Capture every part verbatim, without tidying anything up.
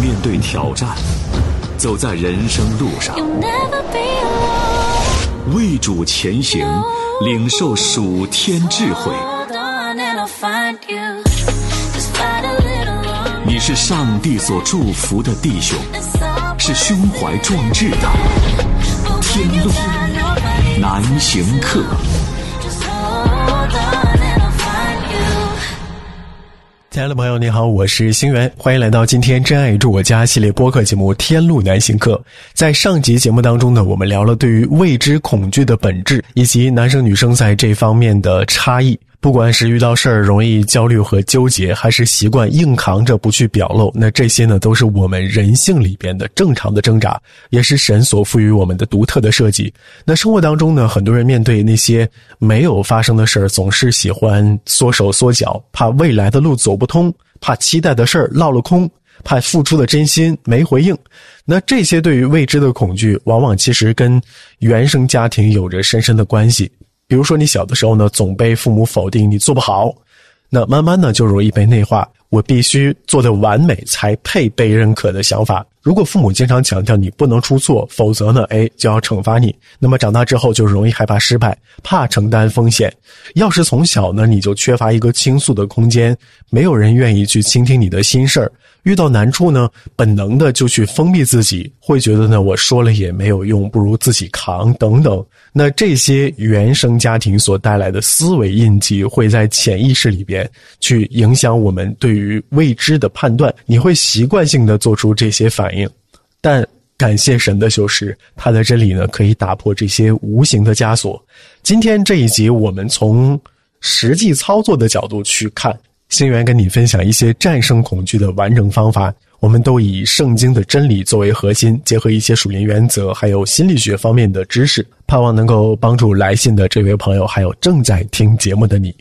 面对挑战，走在人生路上，为主前行，领受属天智慧。你是上帝所祝福的弟兄，是胸怀壮志的天路难行客。 亲爱的朋友你好，我是星源，欢迎来到今天真爱住我家系列播客节目天路难行客。在上集节目当中呢，我们聊了对于未知恐惧的本质，以及男生女生在这方面的差异。不管是遇到事儿容易焦虑和纠结，还是习惯硬扛着不去表露，那这些呢都是我们人性里边的正常的挣扎，也是神所赋予我们的独特的设计。那生活当中呢，很多人面对那些没有发生的事儿，总是喜欢缩手缩脚，怕未来的路走不通，怕期待的事儿落了空，怕付出的真心没回应。那这些对于未知的恐惧，往往其实跟原生家庭有着深深的关系。比如说你小的时候呢，总被父母否定你做不好，那慢慢呢就容易被内化我必须做得完美才配被认可的想法。如果父母经常强调你不能出错，否则呢哎就要惩罚你，那么长大之后就容易害怕失败，怕承担风险。要是从小呢你就缺乏一个倾诉的空间，没有人愿意去倾听你的心事儿，遇到难处呢本能的就去封闭自己，会觉得呢我说了也没有用，不如自己扛等等。那这些原生家庭所带来的思维印记会在潜意识里边去影响我们对于未知的判断，你会习惯性的做出这些反应。但感谢神的就是他的真理呢可以打破这些无形的枷锁。今天这一集我们从实际操作的角度去看，星源跟你分享一些战胜恐惧的完整方法，我们都以圣经的真理作为核心，结合一些属灵原则还有心理学方面的知识，盼望能够帮助来信的这位朋友还有正在听节目的你。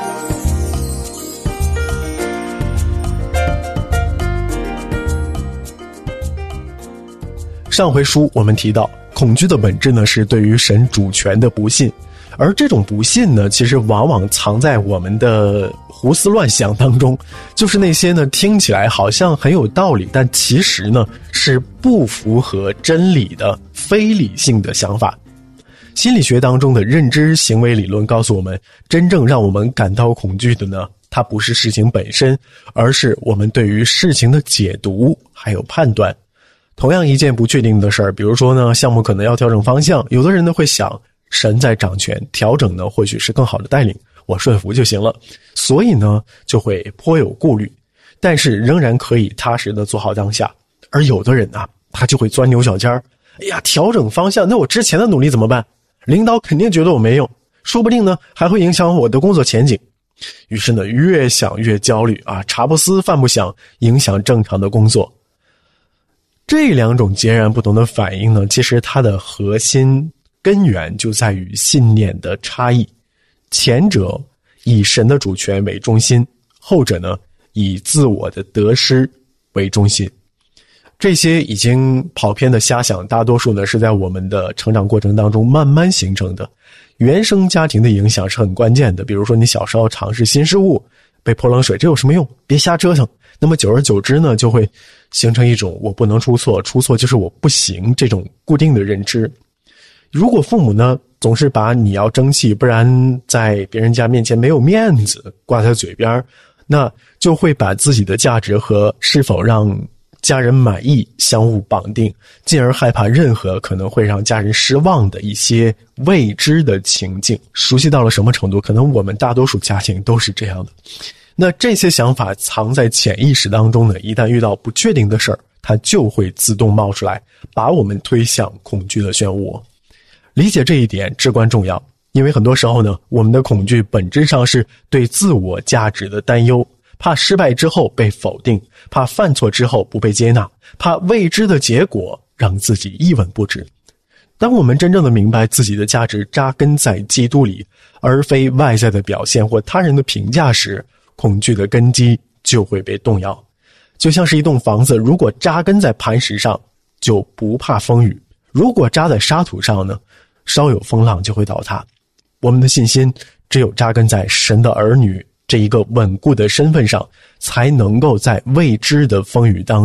上回书我们提到，恐惧的本质呢是对于神主权的不信，而这种不信呢其实往往藏在我们的胡思乱想当中，就是那些呢听起来好像很有道理，但其实呢是不符合真理的非理性的想法。心理学当中的认知行为理论告诉我们，真正让我们感到恐惧的呢，它不是事情本身，而是我们对于事情的解读还有判断。同样一件不确定的事儿，比如说呢项目可能要调整方向，有的人呢会想神在掌权，调整呢或许是更好的带领，我顺服就行了，所以呢就会颇有顾虑，但是仍然可以踏实的做好当下。而有的人啊，他就会钻牛角尖儿，哎呀调整方向，那我之前的努力怎么办？领导肯定觉得我没用，说不定呢还会影响我的工作前景。于是呢越想越焦虑啊，茶不思饭不想，影响正常的工作。这两种截然不同的反应呢，其实它的核心根源就在于信念的差异。前者以神的主权为中心，后者呢以自我的得失为中心。这些已经跑偏的瞎想，大多数呢是在我们的成长过程当中慢慢形成的。原生家庭的影响是很关键的，比如说你小时候尝试新事物，被泼冷水，这有什么用？别瞎折腾。那么久而久之呢，就会形成一种我不能出错，出错就是我不行这种固定的认知。如果父母呢总是把你要争气，不然在别人家面前没有面子挂在嘴边，那就会把自己的价值和是否让家人满意相互绑定，进而害怕任何可能会让家人失望的一些未知的情境。熟悉到了什么程度？可能我们大多数家庭都是这样的。那这些想法藏在潜意识当中呢，一旦遇到不确定的事儿，它就会自动冒出来，把我们推向恐惧的漩涡。理解这一点至关重要，因为很多时候呢，我们的恐惧本质上是对自我价值的担忧，怕失败之后被否定，怕犯错之后不被接纳，怕未知的结果让自己一文不值。当我们真正的明白自己的价值扎根在基督里，而非外在的表现或他人的评价时，恐惧的根基就会被动摇。就像是一栋房子，如果扎根在磐石上，就不怕风雨；如果扎在沙土上呢，稍有风浪就会倒塌。我们的信心只有扎根在神的儿女这一个稳固的身份上，才能够在未知的风雨当中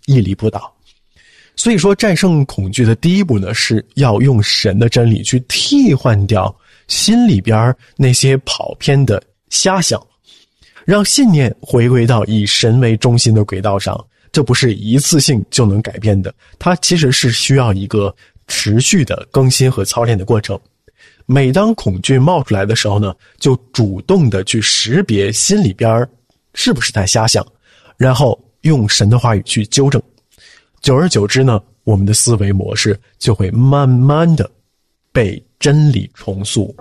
屹立不倒。所以说战胜恐惧的第一步呢，是要用神的真理去替换掉心里边那些跑偏的瞎想，让信念回归到以神为中心的轨道上。这不是一次性就能改变的，它其实是需要一个持续的更新和操练的过程。每当恐惧冒出来的时候呢，就主动的去识别心里边是不是在瞎想，然后用神的话语去纠正。久而久之呢，我们的思维模式就会慢慢的被真理重塑。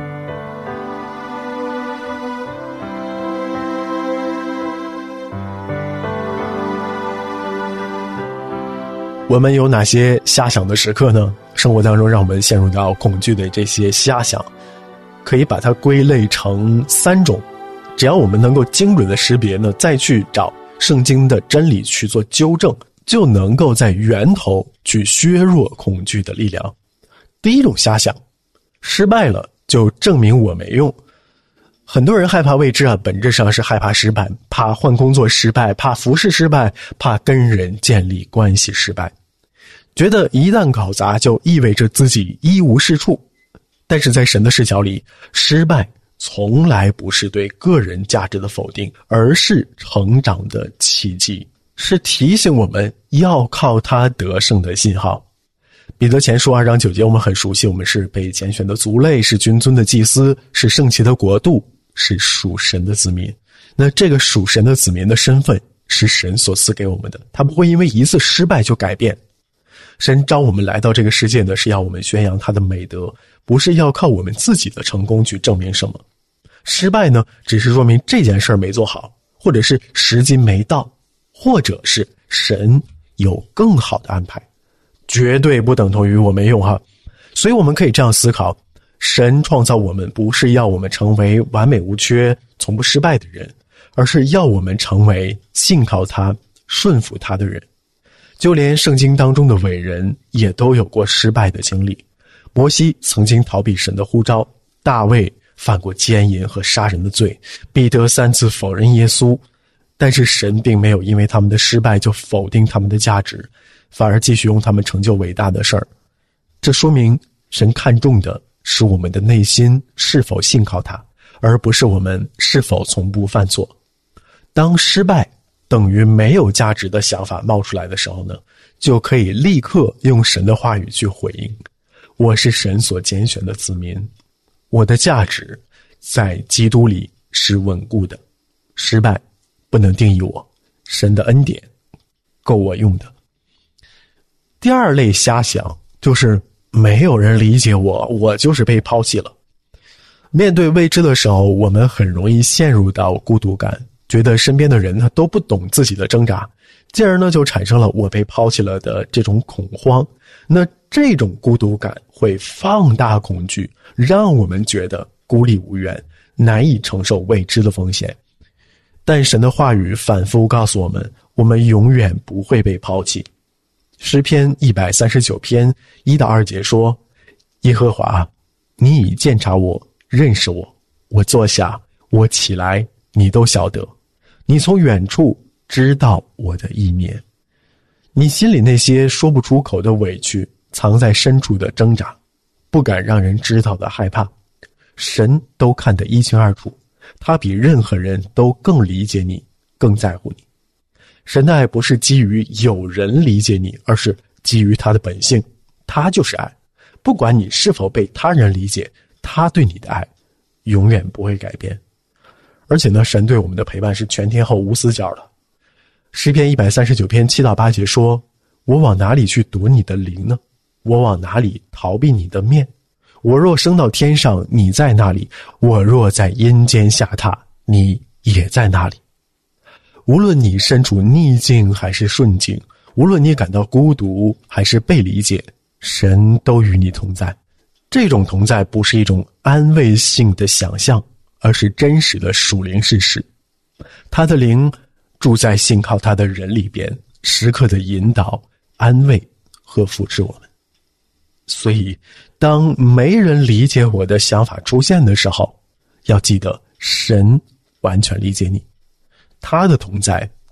我们有哪些瞎想的时刻呢？生活当中让我们陷入到恐惧的这些瞎想，可以把它归类成三种。只要我们能够精准的识别呢，再去找圣经的真理去做纠正，就能够在源头去削弱恐惧的力量。第一种瞎想，失败了就证明我没用。很多人害怕未知啊，本质上是害怕失败，怕换工作失败，怕服侍失败，怕跟人建立关系失败，觉得一旦搞砸就意味着自己一无是处。但是在神的视角里，失败从来不是对个人价值的否定，而是成长的契机，是提醒我们要靠他得胜的信号。彼得前书二章九节我们很熟悉，我们是被拣选的族类，是君尊的祭司，是圣齐的国度，是属神的子民。那这个属神的子民的身份是神所赐给我们的，他不会因为一次失败就改变。神召我们来到这个世界呢，是要我们宣扬他的美德，不是要靠我们自己的成功去证明什么。失败呢，只是说明这件事没做好，或者是时机没到，或者是神有更好的安排，绝对不等同于我没用哈。所以我们可以这样思考，神创造我们不是要我们成为完美无缺从不失败的人，而是要我们成为信靠他顺服他的人。就连圣经当中的伟人也都有过失败的经历。摩西曾经逃避神的呼召，大卫犯过奸淫和杀人的罪，彼得三次否认耶稣。但是神并没有因为他们的失败就否定他们的价值，反而继续用他们成就伟大的事儿。这说明神看重的是我们的内心是否信靠他，而不是我们是否从不犯错。当失败等于没有价值的想法冒出来的时候呢，就可以立刻用神的话语去回应，我是神所拣选的子民，我的价值在基督里是稳固的，失败不能定义我，神的恩典够我用的。第二类瞎想就是没有人理解我，我就是被抛弃了。面对未知的时候，我们很容易陷入到孤独感，觉得身边的人呢都不懂自己的挣扎，进而呢就产生了我被抛弃了的这种恐慌。那这种孤独感会放大恐惧，让我们觉得孤立无援，难以承受未知的风险。但神的话语反复告诉我们，我们永远不会被抛弃。诗篇一百三十九篇一到二节说，耶和华，你已鉴察我，认识我，我坐下，我起来，你都晓得，你从远处知道我的意念，你心里那些说不出口的委屈，藏在深处的挣扎，不敢让人知道的害怕，神都看得一清二楚，他比任何人都更理解你，更在乎你。神的爱不是基于有人理解你，而是基于他的本性，他就是爱。不管你是否被他人理解，他对你的爱永远不会改变。而且呢，神对我们的陪伴是全天候无死角的。诗篇一百三十九篇七到八节说，我往哪里去躲你的灵呢？我往哪里逃避你的面？我若升到天上，你在那里；我若在阴间下榻，你也在那里。无论你身处逆境还是顺境，无论你感到孤独还是被理解，神都与你同在。这种同在不是一种安慰性的想象，而是真实的属灵事实。他的灵住在信靠他的人里边，时刻的引导、安慰和扶持我们。所以当没人理解我的想法出现的时候，要记得神完全理解你，他的同在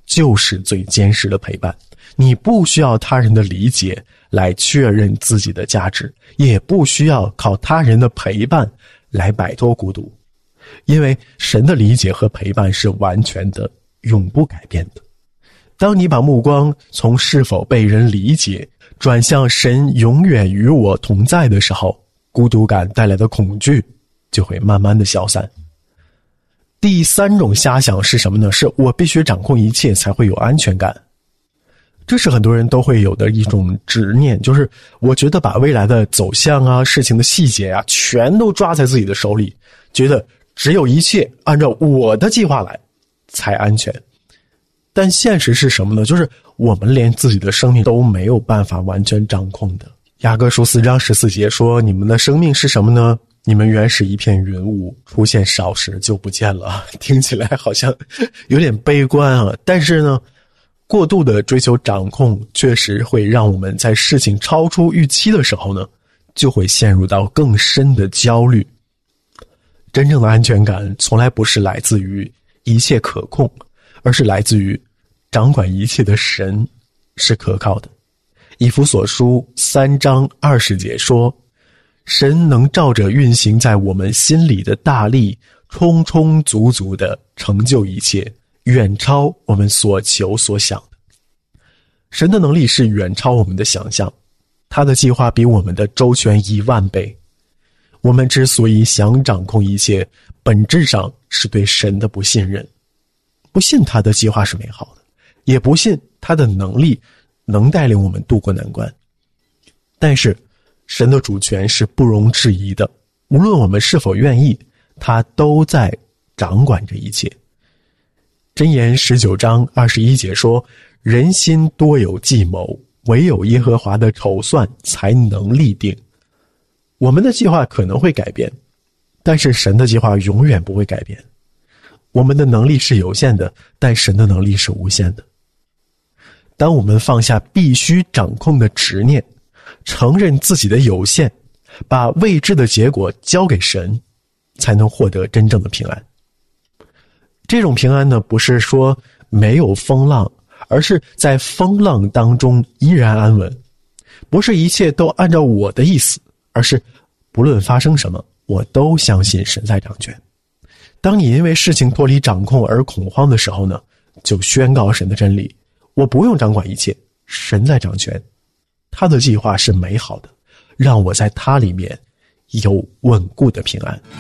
就是最坚实的陪伴。你不需要他人的理解来确认自己的价值，也不需要靠他人的陪伴来摆脱孤独，因为神的理解和陪伴是完全的，永不改变的。当你把目光从是否被人理解转向神永远与我同在的时候，孤独感带来的恐惧就会慢慢的消散。第三种瞎想是什么呢？是我必须掌控一切才会有安全感。这是很多人都会有的一种执念，就是我觉得把未来的走向啊、事情的细节啊，全都抓在自己的手里，觉得只有一切按照我的计划来才安全。但现实是什么呢？就是我们连自己的生命都没有办法完全掌控的。雅各书四章十四节说，你们的生命是什么呢？你们原是一片云雾，出现少时就不见了。听起来好像有点悲观啊，但是呢，过度的追求掌控确实会让我们在事情超出预期的时候呢，就会陷入到更深的焦虑。真正的安全感从来不是来自于一切可控，而是来自于掌管一切的神是可靠的。以弗所书三章二十节说，神能照着运行在我们心里的大力，充充足足地成就一切，远超我们所求所想的。神的能力是远超我们的想象，他的计划比我们的周全一万倍。我们之所以想掌控一切，本质上是对神的不信任，不信他的计划是美好的，也不信他的能力能带领我们渡过难关。但是神的主权是不容置疑的，无论我们是否愿意，他都在掌管着一切。箴言十九章二十一节说，人心多有计谋，唯有耶和华的筹算才能立定。我们的计划可能会改变，但是神的计划永远不会改变。我们的能力是有限的，但神的能力是无限的。当我们放下必须掌控的执念，承认自己的有限，把未知的结果交给神，才能获得真正的平安。这种平安呢，不是说没有风浪，而是在风浪当中依然安稳。不是一切都按照我的意思，而是不论发生什么，我都相信神在掌权。当你因为事情脱离掌控而恐慌的时候呢，就宣告神的真理，我不用掌管一切，神在掌权，他的计划是美好的，让我在他里面有稳固的平安。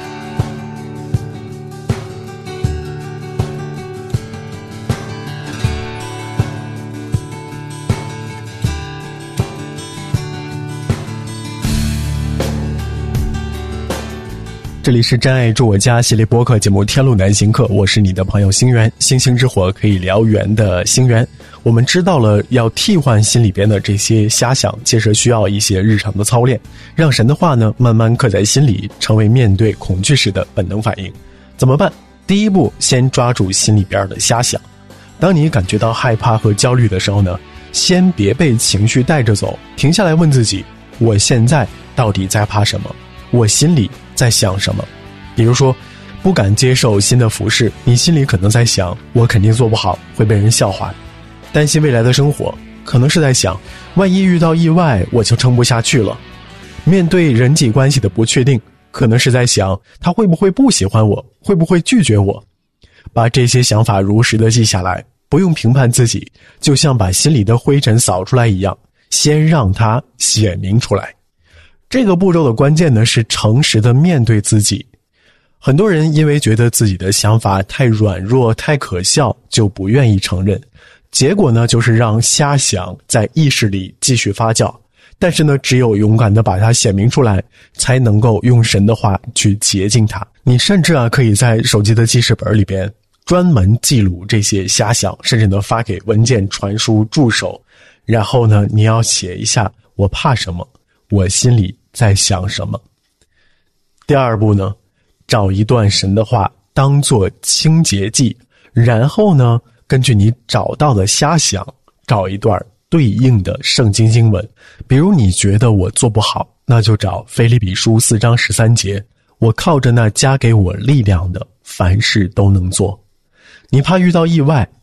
这里是真爱住我家系列播客节目《天路难行客》，我是你的朋友星源，星星之火可以燎原的星源。我们知道了要替换心里边的这些瞎想，其实需要一些日常的操练，让神的话呢慢慢刻在心里，成为面对恐惧时的本能反应。怎么办？第一步，先抓住心里边的瞎想。当你感觉到害怕和焦虑的时候呢，先别被情绪带着走，停下来问自己，我现在到底在怕什么？我心里在想什么？比如说不敢接受新的服饰，你心里可能在想，我肯定做不好，会被人笑话。担心未来的生活，可能是在想，万一遇到意外，我就撑不下去了。面对人际关系的不确定，可能是在想，他会不会不喜欢我，会不会拒绝我。把这些想法如实的记下来，不用评判自己，就像把心里的灰尘扫出来一样，先让它显明出来。这个步骤的关键呢，是诚实的面对自己。很多人因为觉得自己的想法太软弱、太可笑，就不愿意承认。结果呢，就是让瞎想在意识里继续发酵。但是呢，只有勇敢的把它显明出来，才能够用神的话去洁净它。你甚至啊，可以在手机的记事本里边专门记录这些瞎想，甚至呢发给文件传输助手。然后呢，你要写一下，我怕什么，我心里在想什么。第二步呢，找一段神的话当作清洁剂，然后呢，根据你找到的瞎想，找一段对应的圣经经文。比如你觉得我做不好，那就找腓立比书四章十三节，我靠着那加给我力量的，凡事都能做。你怕遇到意外，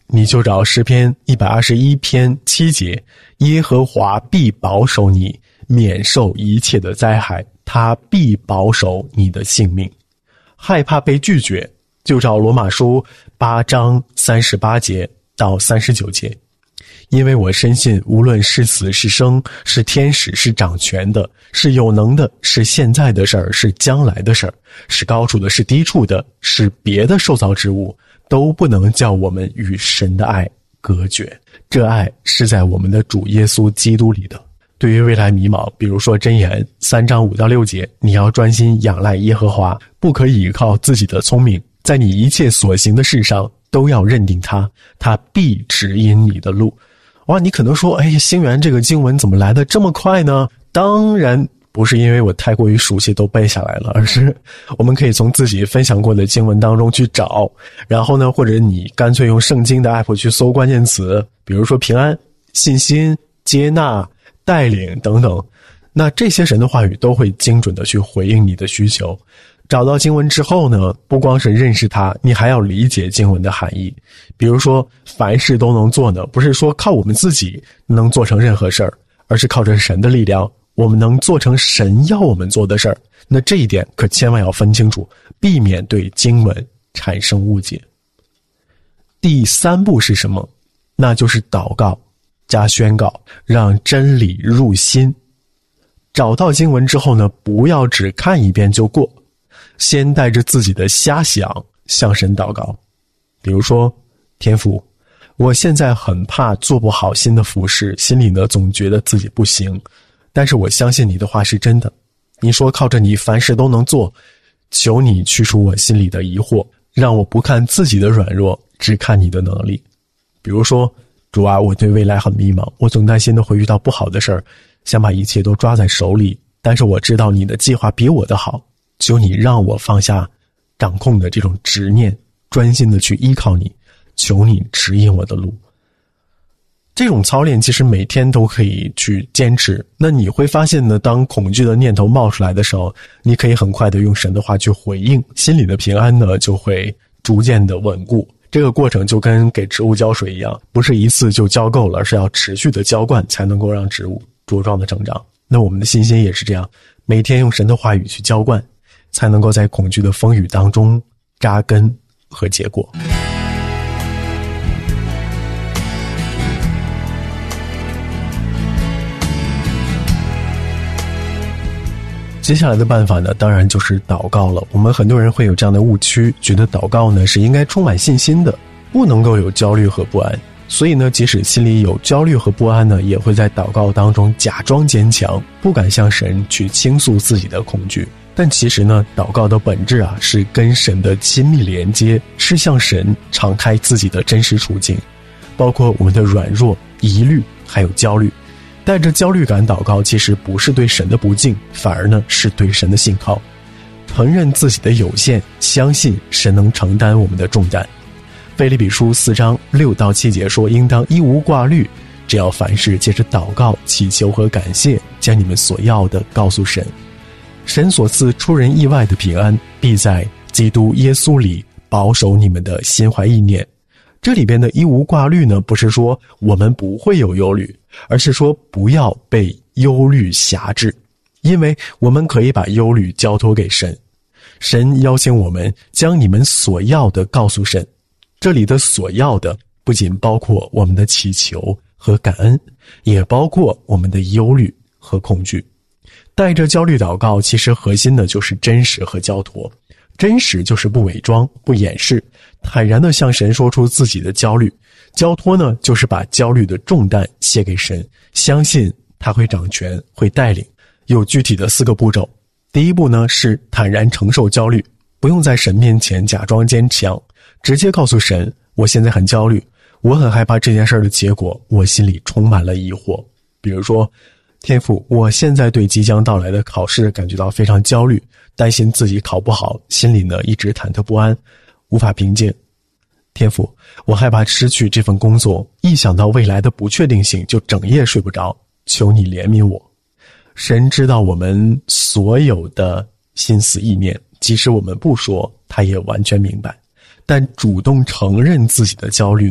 你就找诗篇一百二十一篇七节，耶和华必保守你，免受一切的灾害，他必保守你的性命。害怕被拒绝，就找罗马书八章三十八节到三十九节。因为我深信，无论是死是生，是天使，是掌权的，是有能的，是现在的事儿，是将来的事儿，是高处的，是低处的，是别的受造之物，都不能叫我们与神的爱隔绝。这爱是在我们的主耶稣基督里的。对于未来迷茫，比如说箴言三章五到六节，你要专心仰赖耶和华，不可以依靠自己的聪明，在你一切所行的事上都要认定他，他必指引你的路。哇，你可能说，哎，星源这个经文怎么来的这么快呢？当然不是因为我太过于熟悉都背下来了，而是我们可以从自己分享过的经文当中去找，然后呢，或者你干脆用圣经的 app 去搜关键词，比如说平安、信心、接纳、带领等等，那这些神的话语都会精准的去回应你的需求。找到经文之后呢，不光是认识它，你还要理解经文的含义。比如说凡事都能做呢，不是说靠我们自己能做成任何事儿，而是靠着神的力量，我们能做成神要我们做的事儿。那这一点可千万要分清楚，避免对经文产生误解。第三步是什么？那就是祷告加宣告，让真理入心。找到经文之后呢，不要只看一遍就过，先带着自己的瞎想向神祷告。比如说，天父，我现在很怕做不好新的服事，心里呢总觉得自己不行，但是我相信你的话是真的，你说靠着你凡事都能做，求你去除我心里的疑惑，让我不看自己的软弱，只看你的能力。比如说，主啊，我对未来很迷茫，我总担心的会遇到不好的事儿，想把一切都抓在手里，但是我知道你的计划比我的好，求你让我放下掌控的这种执念，专心的去依靠你，求你指引我的路。这种操练其实每天都可以去坚持，那你会发现呢，当恐惧的念头冒出来的时候，你可以很快的用神的话去回应，心里的平安呢就会逐渐的稳固。这个过程就跟给植物浇水一样，不是一次就浇够了，而是要持续的浇灌才能够让植物茁壮的成长。那我们的信心也是这样，每天用神的话语去浇灌，才能够在恐惧的风雨当中扎根和结果。接下来的办法呢，当然就是祷告了。我们很多人会有这样的误区，觉得祷告呢是应该充满信心的，不能够有焦虑和不安。所以呢，即使心里有焦虑和不安呢，也会在祷告当中假装坚强，不敢向神去倾诉自己的恐惧。但其实呢，祷告的本质啊，是跟神的亲密连接，是向神敞开自己的真实处境，包括我们的软弱、疑虑还有焦虑。带着焦虑感祷告，其实不是对神的不敬，反而呢是对神的信靠，承认自己的有限，相信神能承担我们的重担。腓立比书四章六到七节说，应当一无挂虑，只要凡事借着祷告、祈求和感谢，将你们所要的告诉神。神所赐出人意外的平安，必在基督耶稣里保守你们的心怀意念。这里边的一无挂虑呢，不是说我们不会有忧虑，而是说不要被忧虑辖制，因为我们可以把忧虑交托给神。神邀请我们将你们所要的告诉神，这里的所要的不仅包括我们的祈求和感恩，也包括我们的忧虑和恐惧。带着焦虑祷告，其实核心的就是真实和交托。真实就是不伪装、不掩饰，坦然地向神说出自己的焦虑。交托呢，就是把焦虑的重担卸给神，相信他会掌权，会带领。有具体的四个步骤。第一步呢，是坦然承受焦虑，不用在神面前假装坚强，直接告诉神，我现在很焦虑，我很害怕这件事的结果，我心里充满了疑惑。比如说，天父，我现在对即将到来的考试感觉到非常焦虑，担心自己考不好，心里呢一直忐忑不安，无法平静。天父，我害怕失去这份工作，一想到未来的不确定性就整夜睡不着，求你怜悯我。神知道我们所有的心思意念，即使我们不说，他也完全明白。但主动承认自己的焦虑呢，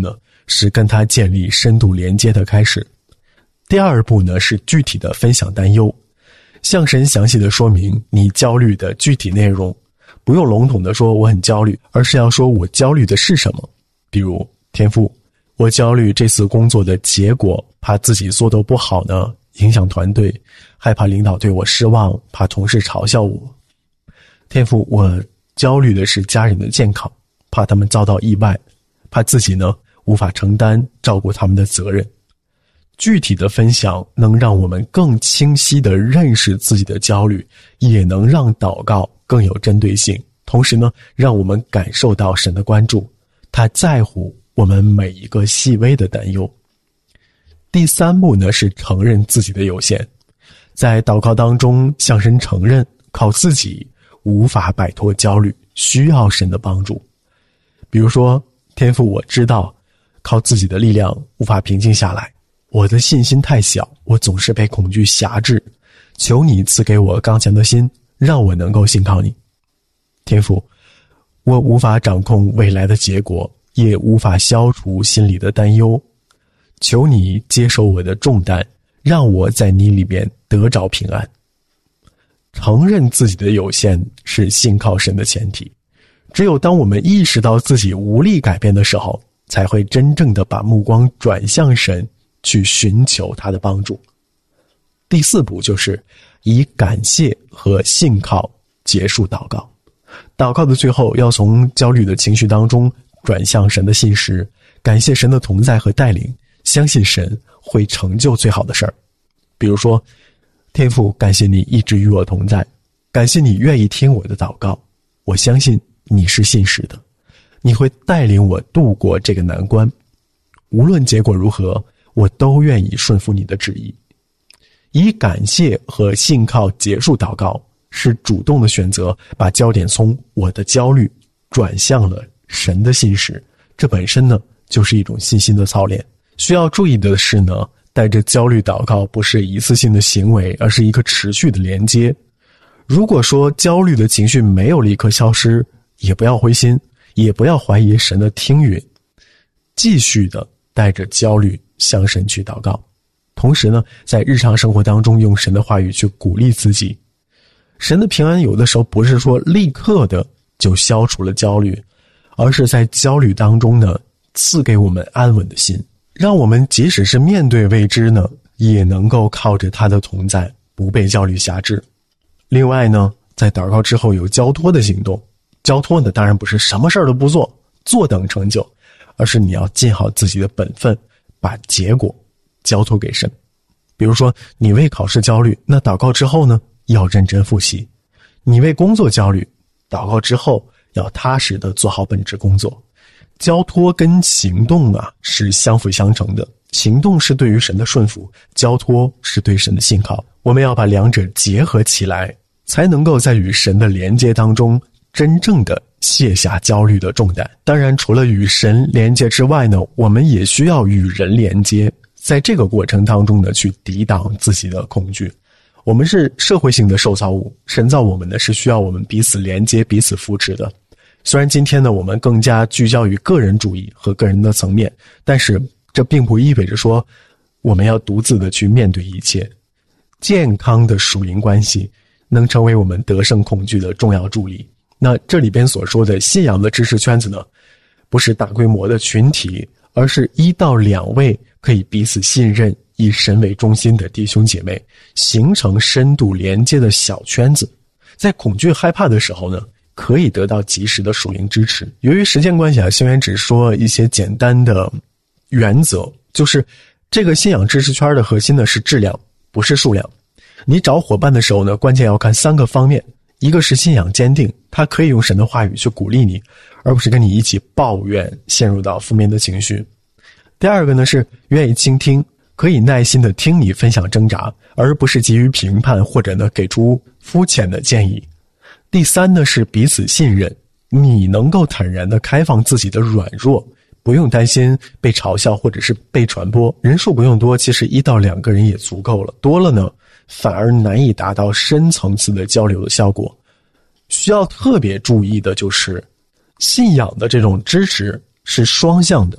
是跟他建立深度连接的开始。第二步呢，是具体的分享担忧，向神详细的说明你焦虑的具体内容，不用笼统的说我很焦虑，而是要说我焦虑的是什么。比如，天父，我焦虑这次工作的结果，怕自己做得不好呢，影响团队，害怕领导对我失望，怕同事嘲笑我。天父，我焦虑的是家人的健康，怕他们遭到意外，怕自己呢无法承担照顾他们的责任。具体的分享能让我们更清晰地认识自己的焦虑，也能让祷告更有针对性，同时呢，让我们感受到神的关注，他在乎我们每一个细微的担忧。第三步呢，是承认自己的有限，在祷告当中向神承认靠自己无法摆脱焦虑，需要神的帮助。比如说，天父，我知道靠自己的力量无法平静下来，我的信心太小，我总是被恐惧辖制，求你赐给我刚强的心，让我能够信靠你。天父，我无法掌控未来的结果，也无法消除心里的担忧，求你接受我的重担，让我在你里面得着平安。承认自己的有限是信靠神的前提，只有当我们意识到自己无力改变的时候，才会真正的把目光转向神，去寻求他的帮助。第四步就是以感谢和信靠结束祷告。祷告的最后要从焦虑的情绪当中转向神的信实，感谢神的同在和带领，相信神会成就最好的事儿。比如说，天父，感谢你一直与我同在，感谢你愿意听我的祷告，我相信你是信实的，你会带领我度过这个难关，无论结果如何，我都愿意顺服你的旨意。以感谢和信靠结束祷告，是主动的选择，把焦点从我的焦虑转向了神的信实，这本身呢就是一种信心的操练。需要注意的是呢，带着焦虑祷告不是一次性的行为，而是一个持续的连接。如果说焦虑的情绪没有立刻消失，也不要灰心，也不要怀疑神的听允，继续的带着焦虑向神去祷告。同时呢，在日常生活当中用神的话语去鼓励自己。神的平安有的时候不是说立刻的就消除了焦虑，而是在焦虑当中呢，赐给我们安稳的心，让我们即使是面对未知呢，也能够靠着他的同在，不被焦虑辖制。另外呢，在祷告之后有交托的行动。交托呢，当然不是什么事儿都不做，坐等成就，而是你要尽好自己的本分，把结果交托给神。比如说，你为考试焦虑，那祷告之后呢，要认真复习；你为工作焦虑，祷告之后要踏实的做好本职工作。交托跟行动啊是相辅相成的，行动是对于神的顺服，交托是对神的信靠。我们要把两者结合起来，才能够在与神的连接当中真正的卸下焦虑的重担。当然，除了与神连接之外呢，我们也需要与人连接，在这个过程当中呢，去抵挡自己的恐惧。我们是社会性的受造物，神造我们呢是需要我们彼此连接、彼此扶持的。虽然今天呢，我们更加聚焦于个人主义和个人的层面，但是这并不意味着说我们要独自的去面对一切。健康的属灵关系能成为我们得胜恐惧的重要助力。那这里边所说的信仰的知识圈子呢，不是大规模的群体，而是一到两位可以彼此信任、以神为中心的弟兄姐妹，形成深度连接的小圈子。在恐惧害怕的时候呢，可以得到及时的属灵支持。由于时间关系啊，星源只说一些简单的原则，就是这个信仰知识圈的核心呢是质量，不是数量。你找伙伴的时候呢，关键要看三个方面。一个是信仰坚定，他可以用神的话语去鼓励你，而不是跟你一起抱怨，陷入到负面的情绪。第二个呢是愿意倾听，可以耐心的听你分享挣扎，而不是急于评判或者呢给出肤浅的建议。第三呢是彼此信任，你能够坦然的开放自己的软弱，不用担心被嘲笑或者是被传播。人数不用多，其实一到两个人也足够了，多了呢反而难以达到深层次的交流的效果。需要特别注意的就是信仰的这种支持是双向的，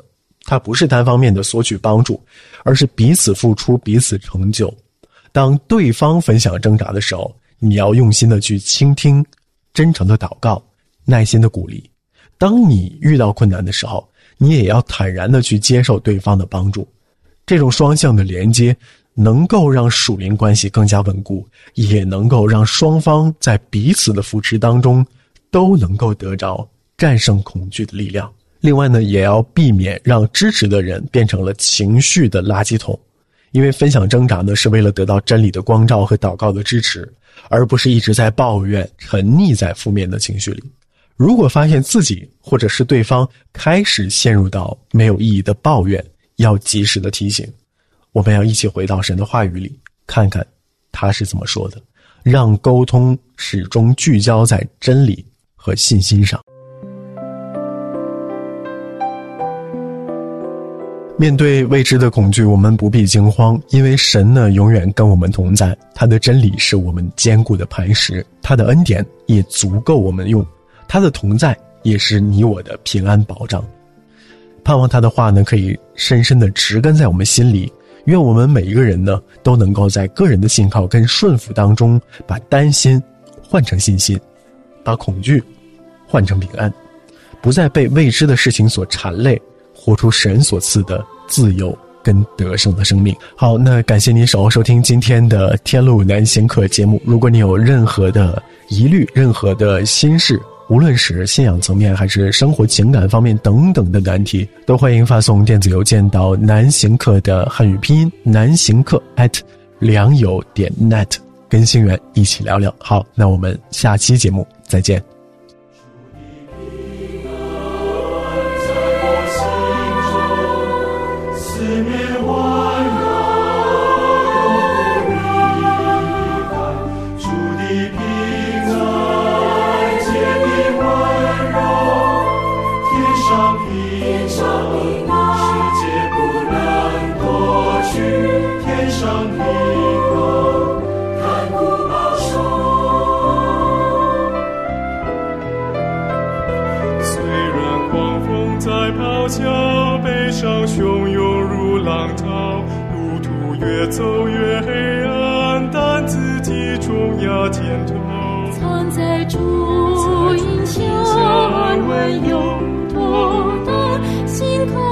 它不是单方面的索取帮助，而是彼此付出，彼此成就。当对方分享挣扎的时候，你要用心的去倾听，真诚的祷告，耐心的鼓励。当你遇到困难的时候，你也要坦然的去接受对方的帮助。这种双向的连接能够让属灵关系更加稳固，也能够让双方在彼此的扶持当中都能够得着战胜恐惧的力量。另外呢，也要避免让支持的人变成了情绪的垃圾桶，因为分享挣扎呢，是为了得到真理的光照和祷告的支持，而不是一直在抱怨，沉溺在负面的情绪里。如果发现自己或者是对方开始陷入到没有意义的抱怨，要及时的提醒。我们要一起回到神的话语里，看看他是怎么说的，让沟通始终聚焦在真理和信心上。面对未知的恐惧，我们不必惊慌，因为神呢永远跟我们同在，他的真理是我们坚固的磐石，他的恩典也足够我们用，他的同在也是你我的平安保障。盼望他的话呢可以深深的植根在我们心里，愿我们每一个人呢都能够在个人的信靠跟顺服当中，把担心换成信心，把恐惧换成平安，不再被未知的事情所缠累，活出神所赐的自由跟得胜的生命。好，那感谢您守候收听今天的天路难行课节目。如果你有任何的疑虑，任何的心事，无论是信仰层面还是生活情感方面等等的难题，都欢迎发送电子邮件到难行课的汉语拼音难行课 at 良友点 net， 跟星源一起聊聊。好，那我们下期节目再见。 悲伤汹涌如浪涛，路途越走越黑暗，但自己重压肩头， 藏在主荫下安稳有多的心口。